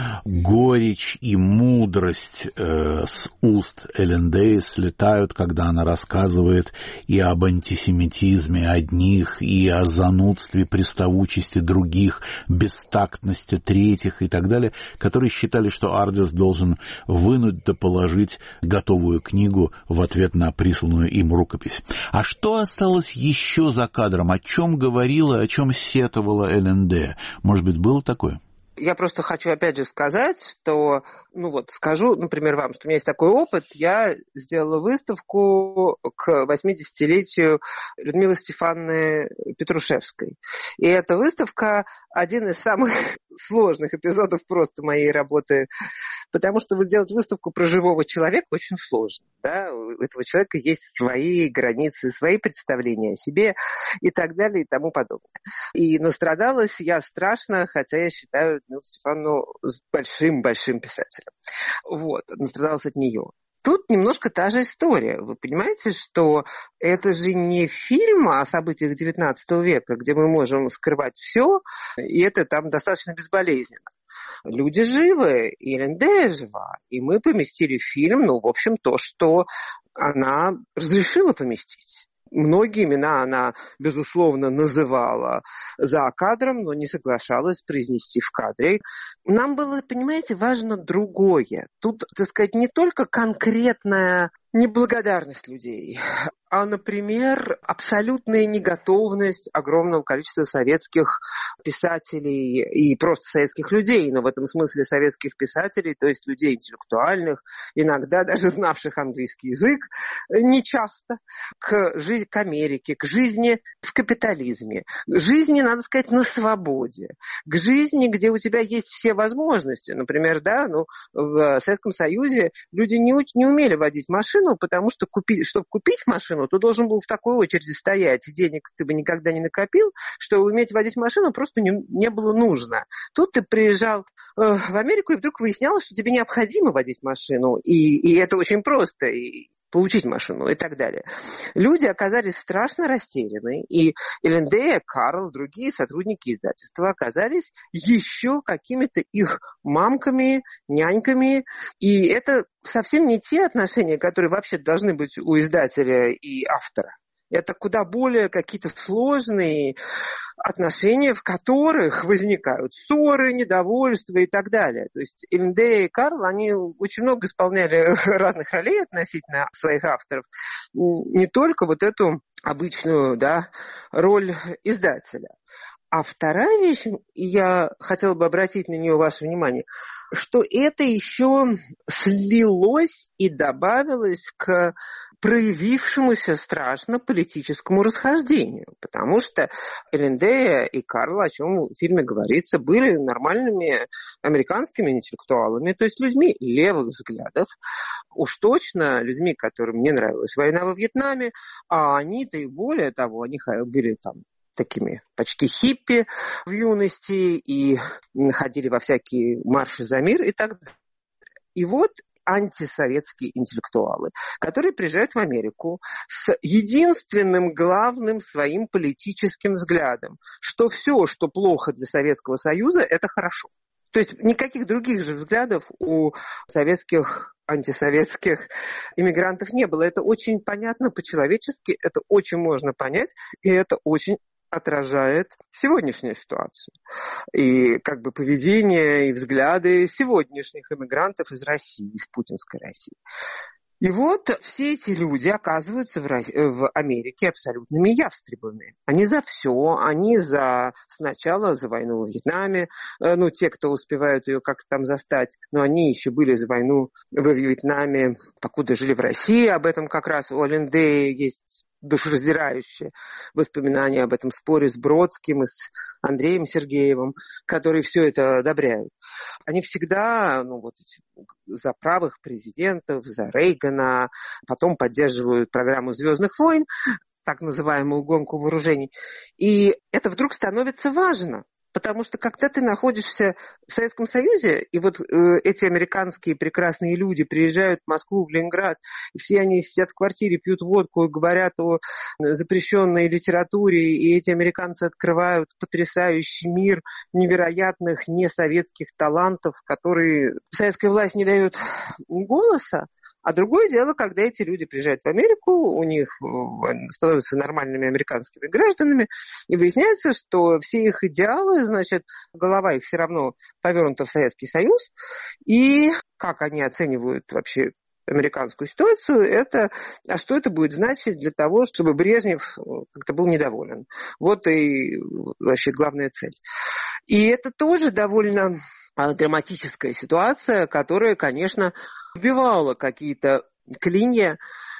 Горечь и мудрость э, с уст Эллен Дэй слетают, когда она рассказывает и об антисемитизме одних, и о занудстве приставучести других, бестактности третьих и так далее, которые считали, что Ардис должен вынуть да положить готовую книгу в ответ на присланную им рукопись. А что осталось еще за кадром? О чем говорила, о чем сетовала Эллен Дэй? Может быть, было такое? Я просто хочу опять же сказать, что, ну вот, скажу, например, вам, что у меня есть такой опыт. Я сделала выставку к восьмидесятилетию Людмилы Стефановны Петрушевской. И эта выставка один из самых сложных эпизодов просто моей работы, потому что вот делать выставку про живого человека очень сложно. Да? У этого человека есть свои границы, свои представления о себе и так далее и тому подобное. И настрадалась я страшно, хотя я считаю Людмилу Стефановну большим-большим писателем. Вот, настрадалась от нее. Тут немножко та же история. Вы понимаете, что это же не фильм о событиях девятнадцатого века, где мы можем скрывать все, и это там достаточно безболезненно. Люди живы, и Эллен Дэй жива, и мы поместили в фильм, ну, в общем, то, что она разрешила поместить. Многие имена она, безусловно, называла за кадром, но не соглашалась произнести в кадре. Нам было, понимаете, важно другое. Тут, так сказать, не только конкретная неблагодарность людей, а, например, абсолютная неготовность огромного количества советских писателей и просто советских людей, но в этом смысле советских писателей, то есть людей интеллектуальных, иногда даже знавших английский язык, нечасто, к, жизни, к Америке, к жизни в капитализме, к жизни, надо сказать, на свободе, к жизни, где у тебя есть все возможности. Например, да, ну, в Советском Союзе люди не, не умели водить машину, потому что, купить, чтобы купить машину, ты должен был в такой очереди стоять, и денег ты бы никогда не накопил, что уметь водить машину просто не, не было нужно. Тут ты приезжал э, в Америку, и вдруг выяснялось, что тебе необходимо водить машину, и, и это очень просто, и получить машину и так далее. Люди оказались страшно растеряны, и Эллен Дэй, Карл, другие сотрудники издательства оказались еще какими-то их мамками, няньками, и это совсем не те отношения, которые вообще должны быть у издателя и автора. Это куда более какие-то сложные отношения, в которых возникают ссоры, недовольство и так далее. То есть Эллен Дэй и Карл, они очень много исполняли разных ролей относительно своих авторов. Не только вот эту обычную, да, роль издателя. А вторая вещь, и я хотела бы обратить на нее ваше внимание, что это еще слилось и добавилось к проявившемуся страшно политическому расхождению, потому что Эллен Дэй и Карл, о чем в фильме говорится, были нормальными американскими интеллектуалами, то есть людьми левых взглядов, уж точно людьми, которым не нравилась война во Вьетнаме, а они-то и более того, они были там такими почти хиппи в юности и ходили во всякие марши за мир и так далее. И вот антисоветские интеллектуалы, которые приезжают в Америку с единственным главным своим политическим взглядом, что все, что плохо для Советского Союза, это хорошо. То есть никаких других же взглядов у советских, антисоветских иммигрантов не было. Это очень понятно по-человечески, это очень можно понять, и это очень отражает сегодняшнюю ситуацию. И как бы поведение и взгляды сегодняшних иммигрантов из России, из путинской России. И вот все эти люди оказываются в, в Америке абсолютными ястребами. Они за все, они за сначала за войну во Вьетнаме, ну, те, кто успевают ее как-то там застать, но они еще были за войну во Вьетнаме, покуда жили в России, об этом как раз у Эллен Дэй есть душераздирающее воспоминание об этом споре с Бродским и с Андреем Сергеевым, которые все это одобряют. Они всегда, ну вот, за правых президентов, за Рейгана, потом поддерживают программу «Звездных войн», так называемую гонку вооружений. И это вдруг становится важно. Потому что когда ты находишься в Советском Союзе, и вот э, эти американские прекрасные люди приезжают в Москву, в Ленинград, и все они сидят в квартире, пьют водку, говорят о запрещенной литературе, и эти американцы открывают потрясающий мир невероятных несоветских талантов, которые советская власть не дает голоса. А другое дело, когда эти люди приезжают в Америку, у них становятся нормальными американскими гражданами, и выясняется, что все их идеалы, значит, голова их все равно повернута в Советский Союз, и как они оценивают вообще американскую ситуацию, это, а что это будет значить для того, чтобы Брежнев как-то был недоволен. Вот и вообще главная цель. И это тоже довольно драматическая ситуация, которая, конечно, вбивала какие-то клинья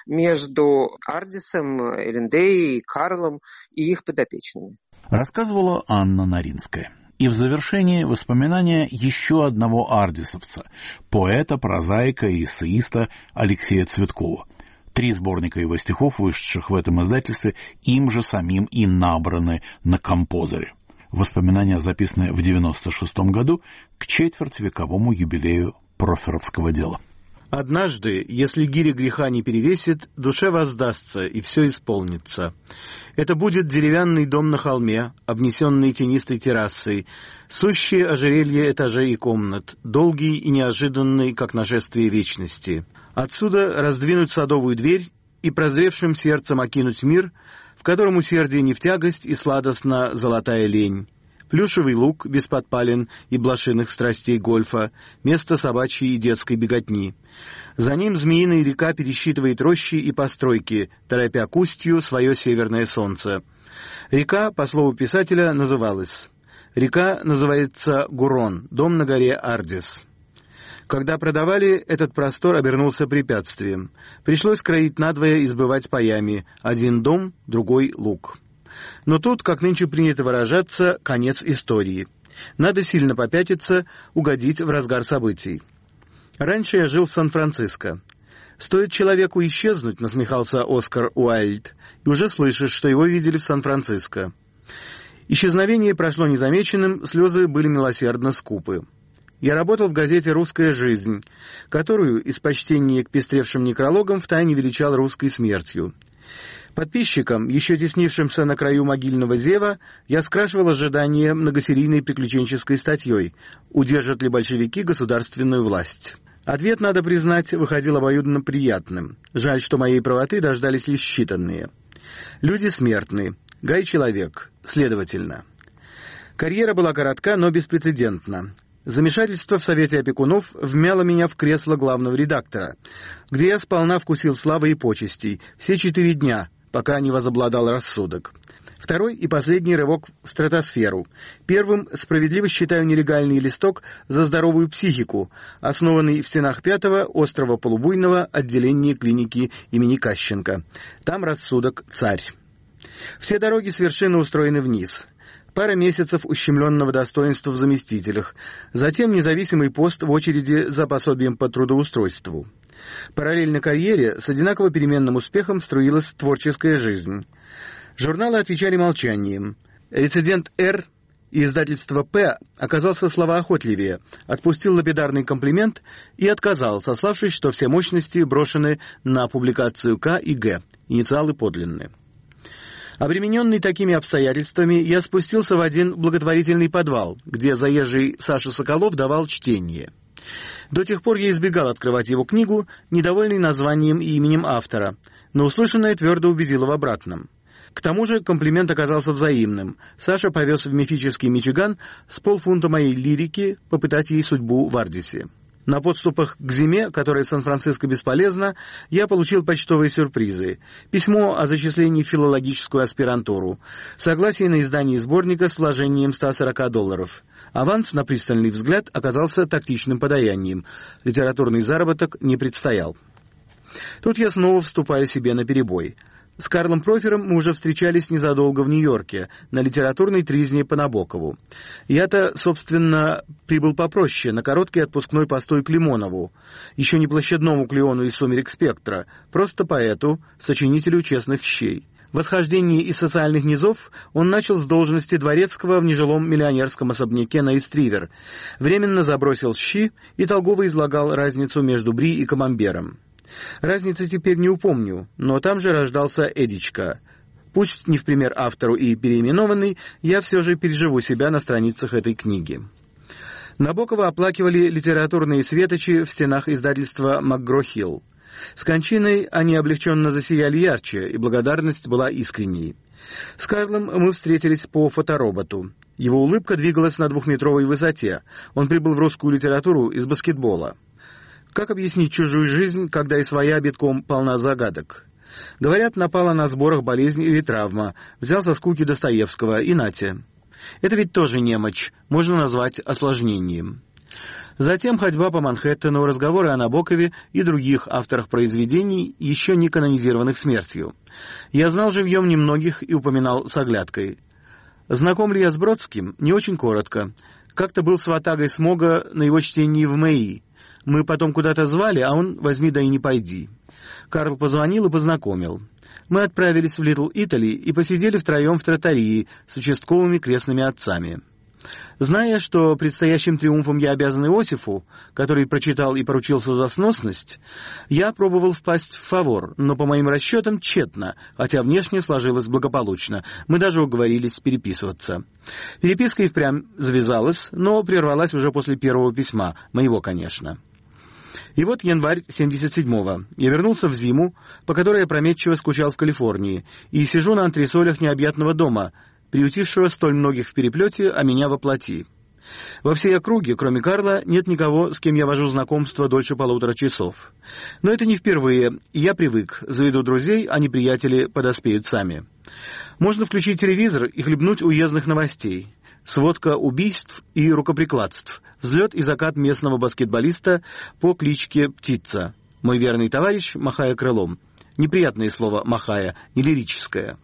между Ардисом, Эллендей, Карлом и их подопечными. Рассказывала Анна Наринская. И в завершении воспоминания еще одного ардисовца, поэта, прозаика и эссеиста Алексея Цветкова. Три сборника его стихов, вышедших в этом издательстве, им же самим и набраны на композоре. Воспоминания записаны в девяносто шестом году к четвертьвековому юбилею Прохоровского дела. «Однажды, если гиря греха не перевесит, душе воздастся, и все исполнится. Это будет деревянный дом на холме, обнесенный тенистой террасой, сущее ожерелье этажей и комнат, долгий и неожиданный, как нашествие вечности. Отсюда раздвинуть садовую дверь и прозревшим сердцем окинуть мир, в котором усердие не в тягость и сладостна золотая лень. Плюшевый луг без подпалин и блошиных страстей гольфа, место собачьей и детской беготни. За ним змеиная река пересчитывает рощи и постройки, торопя к устью свое северное солнце. Река, по слову писателя, называлась. Река называется Гурон, дом на горе Ардис. Когда продавали, этот простор обернулся препятствием. Пришлось кроить надвое и сбывать паями. Один дом, другой луг. Но тут, как нынче принято выражаться, конец истории. Надо сильно попятиться, угодить в разгар событий. Раньше я жил в Сан-Франциско. «Стоит человеку исчезнуть», — насмехался Оскар Уайльд, «и уже слышишь, что его видели в Сан-Франциско». Исчезновение прошло незамеченным, слезы были милосердно скупы. Я работал в газете «Русская жизнь», которую, из почтения к пестревшим некрологам, втайне величал русской смертью. Подписчикам, еще теснившимся на краю могильного зева, я скрашивал ожидания многосерийной приключенческой статьей «Удержат ли большевики государственную власть?». Ответ, надо признать, выходил обоюдно приятным. Жаль, что моей правоты дождались лишь считанные. Люди смертны, Гай человек, следовательно. Карьера была коротка, но беспрецедентна. Замешательство в Совете опекунов вмяло меня в кресло главного редактора, где я сполна вкусил славы и почестей все четыре дня, пока не возобладал рассудок. Второй и последний рывок в стратосферу. Первым справедливо считаю нелегальный листок за здоровую психику, основанный в стенах пятого острова Полубуйного отделения клиники имени Кащенко. Там рассудок царь. Все дороги с вершины устроены вниз. Пара месяцев ущемленного достоинства в заместителях, затем независимый пост в очереди за пособием по трудоустройству. Параллельно карьере с одинаково переменным успехом струилась творческая жизнь. Журналы отвечали молчанием. Рецидент «Р» и издательство «П» оказался словоохотливее, отпустил лапидарный комплимент и отказал, сославшись, что все мощности брошены на публикацию «К» и «Г», инициалы подлинны. Обремененный такими обстоятельствами, я спустился в один благотворительный подвал, где заезжий Саша Соколов давал чтение. До тех пор я избегал открывать его книгу, недовольный названием и именем автора, но услышанное твердо убедило в обратном. К тому же комплимент оказался взаимным. Саша повез в мифический Мичиган с полфунта моей лирики попытать ей судьбу в Ардисе. На подступах к зиме, которая в Сан-Франциско бесполезна, я получил почтовые сюрпризы. Письмо о зачислении в филологическую аспирантуру. Согласие на издание сборника с вложением ста сорока долларов. Аванс, на пристальный взгляд, оказался тактичным подаянием. Литературный заработок не предстоял. Тут я снова вступаю себе наперебой. С Карлом Профером мы уже встречались незадолго в Нью-Йорке, на литературной тризне по Набокову. Я-то, собственно, прибыл попроще, на короткий отпускной постой к Лимонову, еще не площадному Клеону из «Сумерек спектра», просто поэту, сочинителю «Честных щей». Восхождение из социальных низов он начал с должности дворецкого в нежилом миллионерском особняке на Ист-Ривер, временно забросил щи и толково излагал разницу между бри и камамбером. Разницы теперь не упомню, но там же рождался Эдичка. Пусть не в пример автору и переименованный, я все же переживу себя на страницах этой книги. Набокова оплакивали литературные светочи в стенах издательства МакГро-Хилл. С кончиной они облегченно засияли ярче, и благодарность была искренней. С Карлом мы встретились по фотороботу. Его улыбка двигалась на двухметровой высоте. Он прибыл в русскую литературу из баскетбола. Как объяснить чужую жизнь, когда и своя битком полна загадок? Говорят, напала на сборах болезнь или травма, взял со скуки Достоевского, и нате. Это ведь тоже немочь, можно назвать осложнением. Затем ходьба по Манхэттену, разговоры о Набокове и других авторах произведений, еще не канонизированных смертью. Я знал живьем немногих и упоминал с оглядкой. Знаком ли я с Бродским? Не очень коротко. Как-то был с ватагой Смога на его чтении в МЭИ. Мы потом куда-то звали, а он возьми да и не пойди. Карл позвонил и познакомил. Мы отправились в Литл Итали и посидели втроем в тротарии с участковыми крестными отцами. Зная, что предстоящим триумфом я обязан Иосифу, который прочитал и поручился за сносность, я пробовал впасть в фавор, но по моим расчетам тщетно, хотя внешне сложилось благополучно. Мы даже уговорились переписываться. Переписка и впрямь завязалась, но прервалась уже после первого письма, моего, конечно. И вот январь семьдесят седьмого. Я вернулся в зиму, по которой я опрометчиво скучал в Калифорнии, и сижу на антресолях необъятного дома, приютившего столь многих в переплете, а меня воплоти. Во всей округе, кроме Карла, нет никого, с кем я вожу знакомство дольше полутора часов. Но это не впервые, и я привык. Заведу друзей, а неприятели подоспеют сами. Можно включить телевизор и хлебнуть уездных новостей. Сводка убийств и рукоприкладств. Взлет и закат местного баскетболиста по кличке Птица. Мой верный товарищ, махая крылом. Неприятное слово «махая», не лирическое.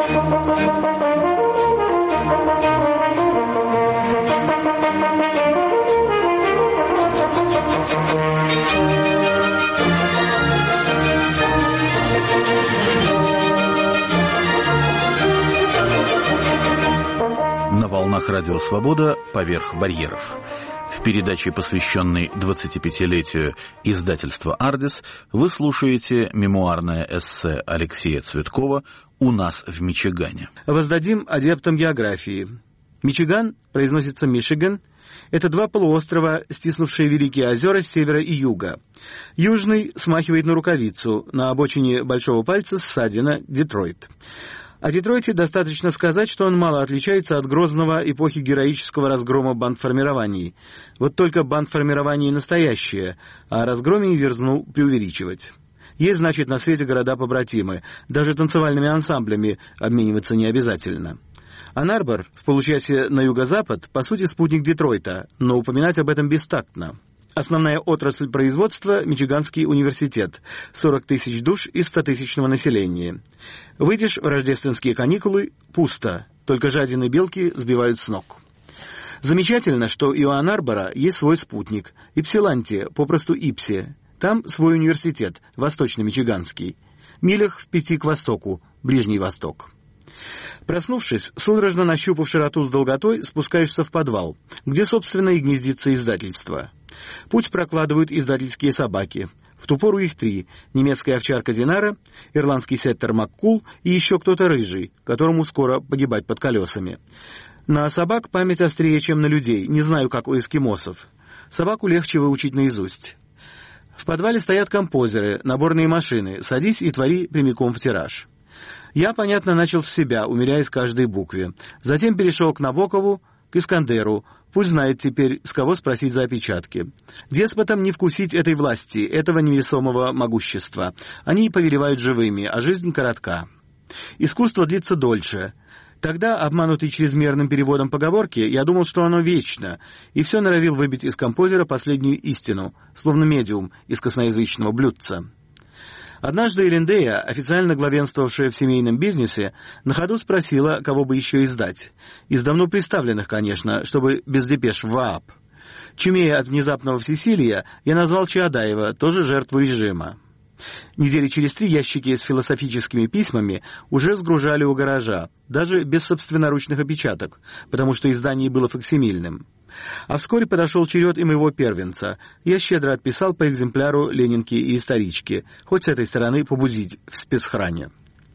На волнах Радио Свобода «Поверх барьеров». В передаче, посвященной двадцатипятилетию издательства «Ардис», вы слушаете мемуарное эссе Алексея Цветкова «У нас в Мичигане». Воздадим адептам географии. Мичиган произносится Мишиган. Это два полуострова, стиснувшие Великие озера с севера и юга. Южный смахивает на рукавицу, на обочине большого пальца ссадина Детройт. О Детройте достаточно сказать, что он мало отличается от Грозного эпохи героического разгрома бандформирований. Вот только бандформирование настоящее, а о разгроме не дерзну преувеличивать. Есть, значит, на свете города-побратимы, даже танцевальными ансамблями обмениваться не обязательно. Ан-Арбор, в получасе на юго-запад, по сути спутник Детройта, но упоминать об этом бестактно. Основная отрасль производства – Мичиганский университет, сорок тысяч душ из стотысячного населения. Выйдешь в рождественские каникулы – пусто, только жадины белки сбивают с ног. Замечательно, что и у Ан-Арбора есть свой спутник – Ипсиланти, попросту Ипси. Там свой университет, Восточно-Мичиганский. Милях в пяти к востоку, Ближний Восток. Проснувшись, судорожно нащупав широту с долготой, спускаешься в подвал, где, собственно, и гнездится издательство. Путь прокладывают издательские собаки. В ту пору их три – немецкая овчарка Динара, ирландский сеттер Маккул и еще кто-то рыжий, которому скоро погибать под колесами. На собак память острее, чем на людей, не знаю, как у эскимосов. Собаку легче выучить наизусть. В подвале стоят композеры, наборные машины, садись и твори прямиком в тираж. Я, понятно, начал с себя, умиляясь каждой букве. Затем перешел к Набокову, к Искандеру. Пусть знает теперь, с кого спросить за опечатки. Деспотам не вкусить этой власти, этого невесомого могущества. Они повелевают живыми, а жизнь коротка. Искусство длится дольше. Тогда, обманутый чрезмерным переводом поговорки, я думал, что оно вечно, и все норовил выбить из композера последнюю истину, словно медиум из косноязычного блюдца. Однажды Элендея, официально главенствовавшая в семейном бизнесе, на ходу спросила, кого бы еще издать. Из давно представленных, конечно, чтобы без депеш в ВААП. Чумея от внезапного всесилия, я назвал Чаадаева, тоже жертву режима. Недели через три ящики с философическими письмами уже сгружали у гаража, даже без собственноручных опечаток, потому что издание было факсимильным. А вскоре подошел черед и моего первенца. Я щедро отписал по экземпляру Ленинки и Исторички, хоть с этой стороны побудить в спецхране.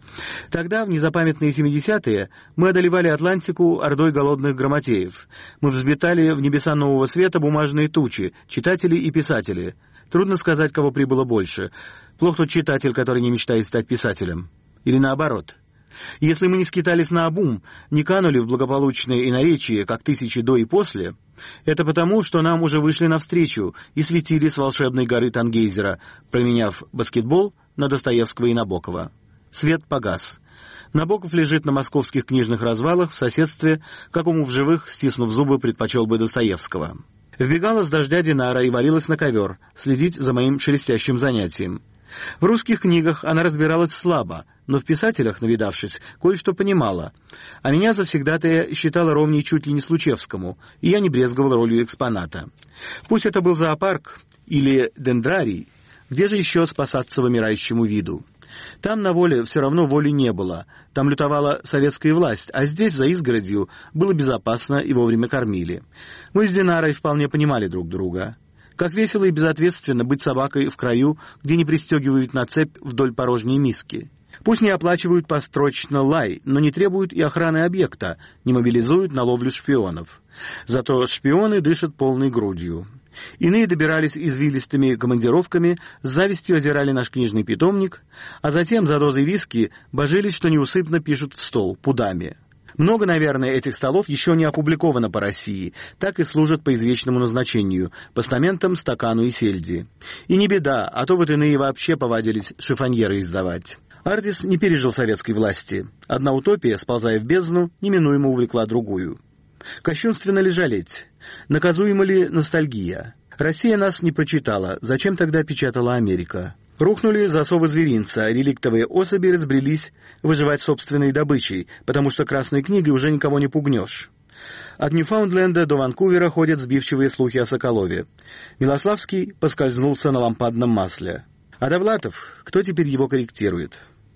Тогда, в незапамятные семидесятые, мы одолевали Атлантику ордой голодных грамотеев. Мы взметали в небеса нового света бумажные тучи, читатели и писатели. Трудно сказать, кого прибыло больше. Плох тот читатель, который не мечтает стать писателем. Или наоборот. Если мы не скитались наобум, не канули в благополучное иноречие, как тысячи до и после, это потому, что нам уже вышли навстречу и светили с волшебной горы Тангейзера, променяв баскетбол на Достоевского и Набокова. Свет погас. Набоков лежит на московских книжных развалах в соседстве, какому в живых, стиснув зубы, предпочел бы Достоевского. Вбегала с дождя Динара и валилась на ковер, следить за моим шелестящим занятием. В русских книгах она разбиралась слабо, но в писателях, навидавшись, кое-что понимала. А меня завсегдатая считала ровней чуть ли не Случевскому, и я не брезговал ролью экспоната. Пусть это был зоопарк или дендрарий, где же еще спасаться вымирающему виду? Там на воле все равно воли не было, там лютовала советская власть, а здесь, за изгородью, было безопасно и вовремя кормили. Мы с Динарой вполне понимали друг друга. Как весело и безответственно быть собакой в краю, где не пристегивают на цепь вдоль порожней миски. Пусть не оплачивают построчно лай, но не требуют и охраны объекта, не мобилизуют на ловлю шпионов. Зато шпионы дышат полной грудью. Иные добирались извилистыми командировками, с завистью озирали наш книжный питомник, а затем за дозой виски божились, что неусыпно пишут в стол, пудами. Много, наверное, этих столов еще не опубликовано по России, так и служат по извечному назначению, постаментам, стакану и сельди. И не беда, а то вот иные вообще повадились шифоньеры издавать. Ардис не пережил советской власти. Одна утопия, сползая в бездну, неминуемо увлекла другую. Кощунственно ли жалеть? Наказуема ли ностальгия? Россия нас не прочитала, зачем тогда печатала Америка? Рухнули засовы зверинца, реликтовые особи разбрелись выживать собственной добычей, потому что красной книгой уже никого не пугнешь. От Ньюфаундленда до Ванкувера ходят сбивчивые слухи о Соколове. Милославский поскользнулся на лампадном масле. А Довлатов, кто теперь его корректирует?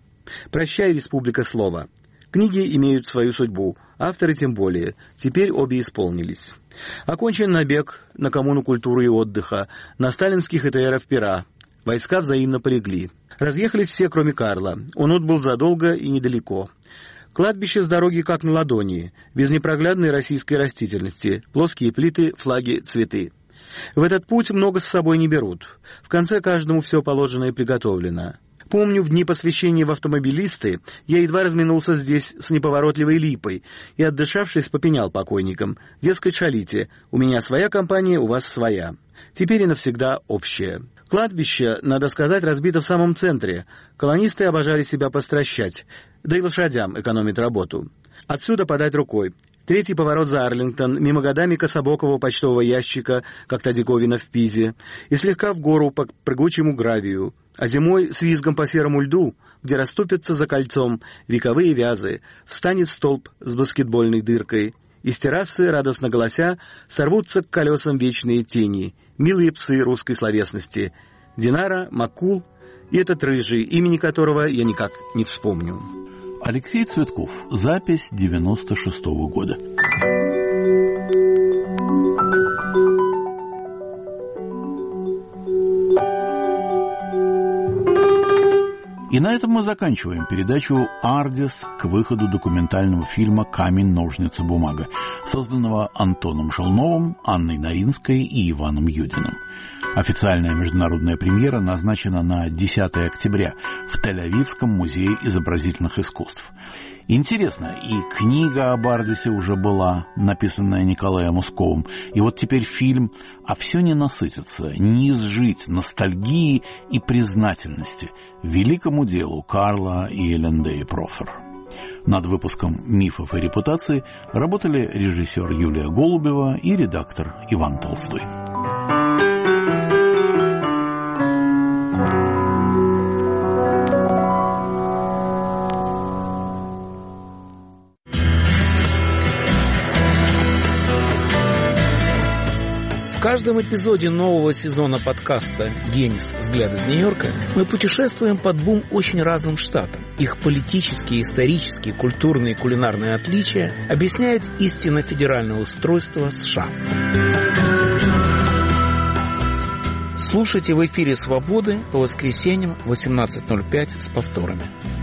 Прощай, республика слова. Книги имеют свою судьбу, авторы тем более. Теперь обе исполнились. Окончен набег на коммуну культуры и отдыха, на сталинских ИТРов пера. Войска взаимно полегли. Разъехались все, кроме Карла. Он отбыл задолго и недалеко. Кладбище с дороги как на ладони, без непроглядной российской растительности, плоские плиты, флаги, цветы. В этот путь много с собой не берут. В конце каждому все положено и приготовлено. Помню, в дни посвящения в автомобилисты я едва разминулся здесь с неповоротливой липой и, отдышавшись, попенял покойникам. Дескать, шалите, у меня своя компания, у вас своя. Теперь и навсегда общая. Кладбище, надо сказать, разбито в самом центре. Колонисты обожали себя постращать, да и лошадям экономит работу. Отсюда подать рукой. Третий поворот за Арлингтон, мимо годами кособокого почтового ящика, как та диковина в Пизе, и слегка в гору по прыгучему гравию, а зимой с визгом по серому льду, где расступятся за кольцом вековые вязы, встанет столб с баскетбольной дыркой, и с террасы, радостно голося, сорвутся к колесам вечные тени, милые псы русской словесности, Динара, Маккул и этот рыжий, имени которого я никак не вспомню. Алексей Цветков. Запись девяносто шестого года. И на этом мы заканчиваем передачу «Ардис» к выходу документального фильма «Камень, ножницы, бумага», созданного Антоном Желновым, Анной Наринской и Иваном Юдиным. Официальная международная премьера назначена на десятое октября в Тель-Авивском музее изобразительных искусств. Интересно, и книга об Ардисе уже была, написанная Николаем Усковым, и вот теперь фильм, а все не насытится, не изжить ностальгии и признательности великому делу Карла и Элендеи Профер. Над выпуском «Мифов и репутаций» работали режиссер Юлия Голубева и редактор Иван Толстой. каждом эпизоде нового сезона подкаста «Генис. Взгляд из Нью-Йорка» мы путешествуем по двум очень разным штатам. Их политические, исторические, культурные и кулинарные отличия объясняют истинно федеральное устройство США. Слушайте в эфире «Свободы» по воскресеньям в восемнадцать ноль пять с повторами.